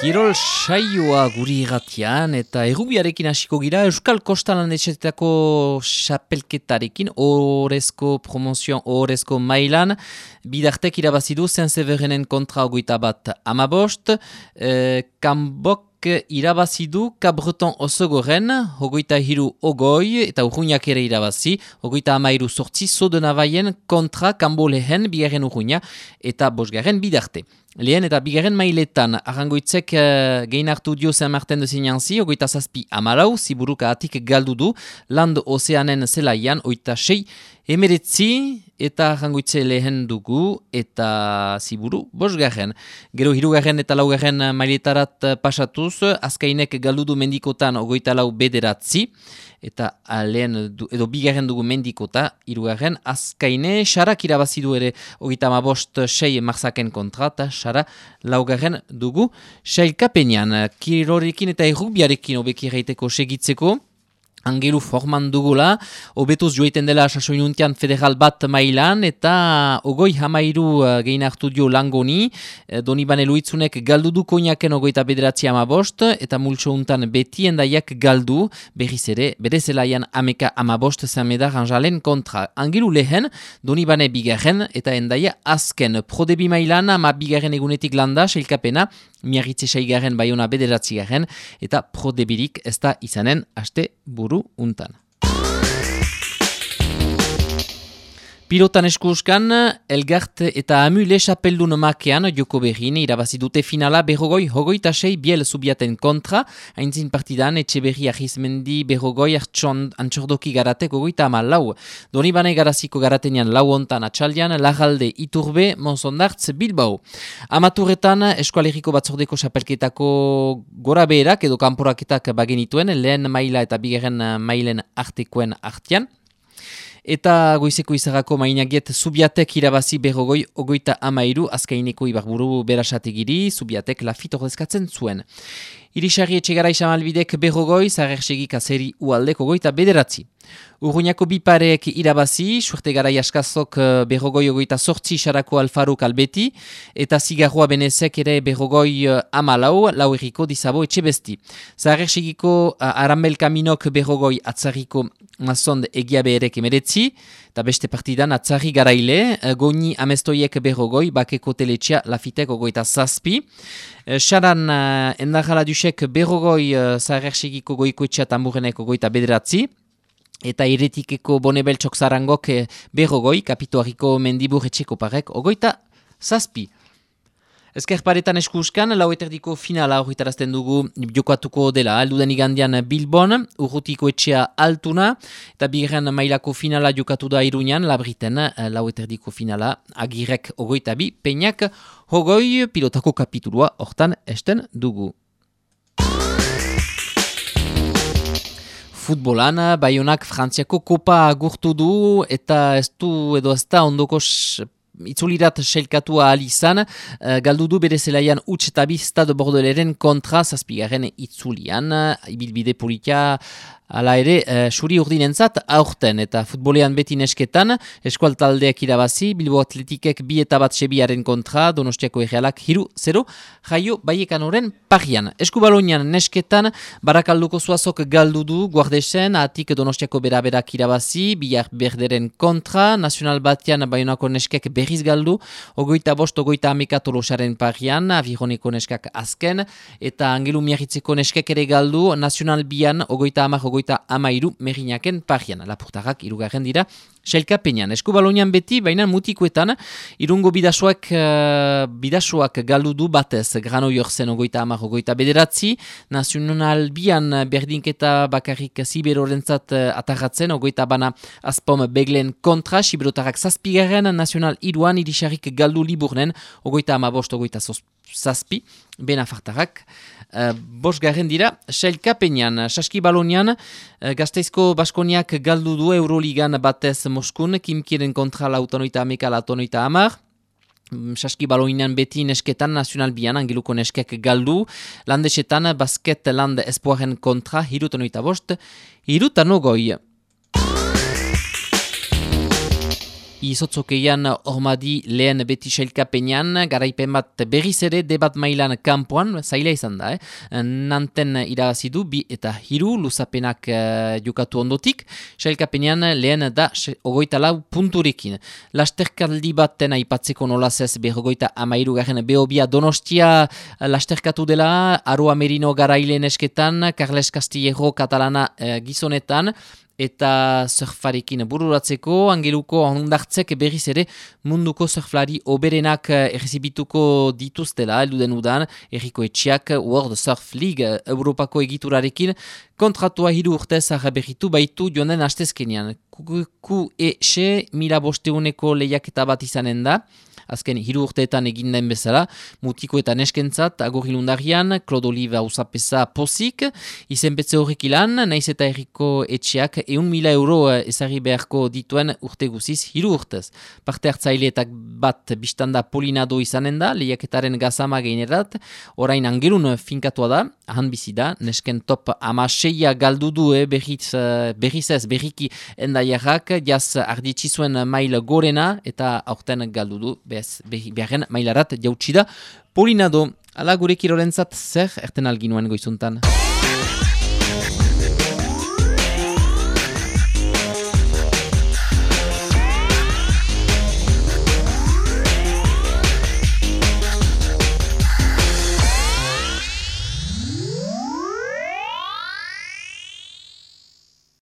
Kirol saioa guri irratian eta errubiarekin hasiko gira Euskal Kostalandetxetako xapelketarekin orezko promozioan, orezko mailan bidartek irabazidu Saint-Severinen kontra 21-15, Kanbok irabazidu Cabreton Osogoren, 23-20 eta Urruñak ere irabazi, 23-8 Sodenavaien kontra Kanbo lehen bigarren Urruña eta bosgarren bidarte. Lehen eta bigarren mailetan, arrangoitzek gehin hartu dio Saint-Martin de Signanzi, 27-14, Ziburuka atik galdu du, Land Ozeanen zelaian, 26-19, eta arrangoitze lehen dugu, eta Ziburu bosgarren. Gero hirugarren eta laugarren mailetarat pasatuz, azkainek galdu du mendikotan 24-9, eta edo bigarren dugu mendikota, hirugarren, azkaine, xarak irabazidu ere 35-6 marzaken kontra, eta xara laugarren dugu sailkapenean. Kirorekin eta errugbiarekin obeki erraiteko segitzeko, Angelu forman dugula, obetuz joiten dela sasoinuntian federal bat mailan, eta 23 gehin hartu dio Langoni, Donibane Luitzunek galdu du Koñaken 29-15, eta multso untan beti endaiak galdu, berriz ere, bere zelaian ameka 15 Saint-Médard Anjalen kontra. Angelu lehen, Donibane bigarren, eta endaia azken. Prodebi mailan, ama bigarren egunetik landa, sailkapena, Miarritze saigarren Baiona 9, eta prodebirik ez da izanen aste buru untan. Pilotan eskuskan, Elgart eta Amule xapeldun makean joko berrin irabazi dute finala berrogoi 26 Biel Zubiaten kontra, haintzin partidan Etxeberri Arizmendi berrogoi antxordoki garatek 34. Donibane garaziko garatenean lau ontan atxaldian, Larralde Iturbe, Monsondartz Bilbao. Amaturretan eskualeriko batzordeko xapelketako gora beherak edo kanporaketak bagenituen, lehen maila eta bigarren mailen artekoen artean. Eta goizeko izarako mainagiet Zubiatek irabazi berrogoi 23, azkaineko ibarburu berasategiri, Zubiatek lafit ordezkatzen zuen. Irisarri etxegara isamalbidek berrogoi, Zarersegik azeri ualdek 29. Urruñako bipareek irabazi, suerte garai askazok berrogoi 28 xarako Alfaruk Albeti, eta Zigarroa Benezek ere berrogoi 14, lau erriko dizabo etxebesti. Zarersegiko Arambel Kaminok berrogoi atzarriko mazond egiabe erek emeretzi, eta beste partidan atzarri garaile, Goni Amestoiek berrogoi, Bakeko Teletxea Lafitek 27. Xaran endarjala dusek berrogoi Zarersegiko goikoetxea tamburrenek 29. Eta iretikeko Bonebeltxok zarangok berrogoi, Kapituariko Mendibur etxeko parek 27. Ezkerparetan eskuskan, laueterdiko finala horretarazten dugu jokoatuko dela. Alduden igandian Bilbon, Urrutiko etxea Altuna, eta bigarren mailako finala jokatu da Iruñan, Labriten, laueterdiko finala, Agirek 22, Peñak 20, pilotako kapitulua hortan esten dugu. Futbolan, Baionak Frantziako kopa agurtu du, eta ez du edo ez da ondoko itzulirat sailkatua alizan, galdu du bere zelaian huts eta bi Stade Bordeleren kontra zazpigarren itzulian, ibilbide politia ala ere, suri urdinentzat aurten eta futbolean beti nesketan, eskual taldeak irabazi, Bilbo Atletikek 2-1 kontra, Donostiako Errealak 3-0, jaio Baiekanoren parian. Eskubalonian nesketan, Barakalduko Zuazok galdu du, Guardesen, atik Donostiako beraberak irabazi, Biar Berderen kontra, Nacional Batian Baionako neskek berriz galdu, 25-21 Tolosaren parian, Avironeko neskak azken, eta Angelu Miarritzeko neskek ere galdu, Nacional Bian 30-13 Merinaken parian. Lapurtarrak irugarren dira sailkapenean. Eskubalonian beti, baina mutikoetan, irungo bidasoak galdu du batez, Granoi Orzen 30-29, Nacional Bian berdinketa bakarrik Siberorentzat atarratzen, 20 Azpom Beglen kontra, Siberotarrak zazpigarren, Nacional Iruan, Irisarrik galdu Liburnen, 25-27, Benafartarrak, bosgarren dira, sailkapenean, Saskibalonian, Gasteizko Baskoniak galdu du Euroligan batez Moskun, Kimkiren kontra lautonoita ameka, lautonoita amar, Saskibalonian beti nesketan, Nacional Bian, Angeluko neskek galdu, Landesetan, Basket Land Espoaren kontra, 3-5, 3-9. Izotzokeian ormadi lehen beti sailkapenean, garaipen bat berriz ere debat mailan kanpoan, zaila izan da, Nanten irabazidu, 2 eta 3 luzapenak jokatu ondotik, sailkapenean lehen da 24 punturekin. Lasterkaldi baten aipatzeko nolaz ez 53 garen Behobia Donostia lasterkatu dela, Aroa Merino garaileen esketan, Carles Castillejo katalana gizonetan, eta surfarekin bururatzeko, Angeluko ondartzek berriz ere munduko surflari oberenak errezibituko dituztela, elduden udan, Erriko Etxiak World Surf League Europako egiturarekin kontratua 3 urtez berritu baitu joan den astezkenean. QEC 1500 lehiaketa bat izanen da, azken 3 urteetan egin den bezala, mutiko eta neskentzat, agorilundarian, Claude Oliva usapesa pozik, izenpetze horrek ilan, naiz eta Erriko Etxeak 1.000 euro ezagri beharko dituen urte guziz 3 urtez. Parte hartzaileetak bat biztanda Polinado izanen da, lehiaketaren gazama gainerat, orain Angelun finkatua da, ahan bizi da, nesken top 16 galdu du berriz ez berriki endaiarrak, jaz arditxizuen mail gorena eta aurten galdu du, beharren mailarat jautsi da Polinado. Ala gure kirorentzat zer erten alginuen goizuntan.